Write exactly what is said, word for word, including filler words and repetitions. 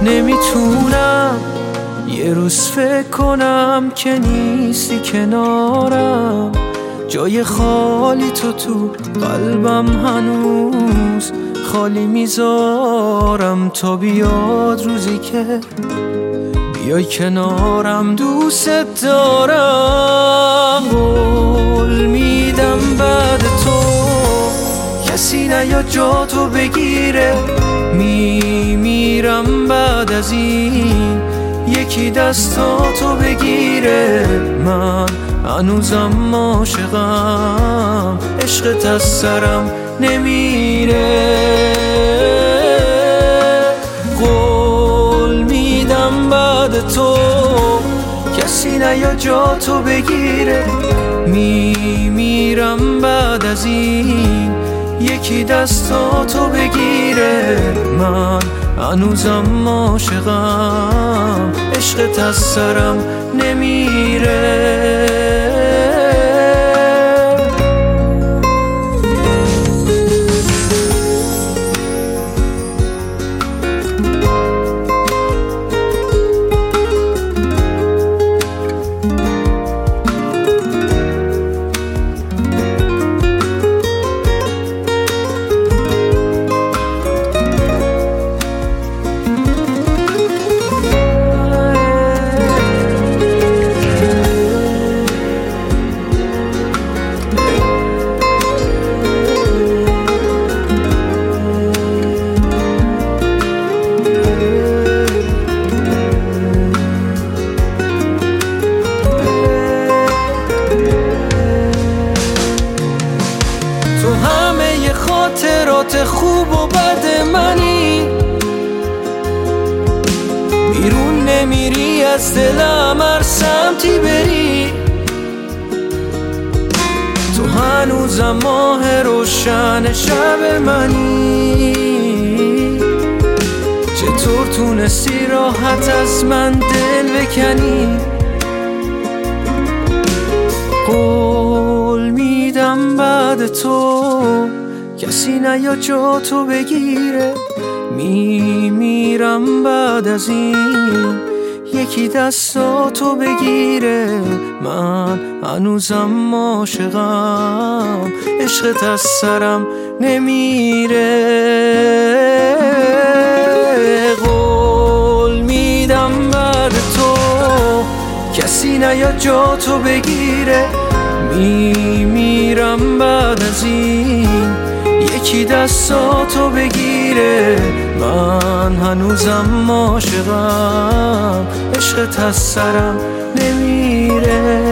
نمیتونم یه روز فکر کنم که نیستی کنارم، جای خالی تو تو قلبم هنوز خالی میذارم تا بیاد روزی که بیای کنارم. دوست دارم، قول میدم بعد تو کسی نیاد جا تو بگیره. میمیرم بعد از این یکی دستاتو بگیره. من هنوزم عاشقم، عشقت از سرم نمیره. قول میدم بعد تو کسی نیاد جا تو بگیره. میمیرم بعد از این یکی دستاتو بگیره. من هنوزم عاشقم، عشقت از سرم نمیره. خاطرات خوب و بد منی، بیرون نمیری از دلم هر سمتی بری. تو هنوزم ماه روشن شب منی، چطور تونستی راحت از من دل بکنی. قول میدم بعد تو کسی نیاد جا تو بگیره. میمیرم بعد از این یکی دستاتو بگیره. من هنوزم عاشقم، عشقت از سرم نمیره. قول میدم بعد تو کسی نیاد جا تو بگیره. میمیرم بعد از این یکی دستاتو بگیره. من هنوزم عاشقم، عشقت از سرم نمیره.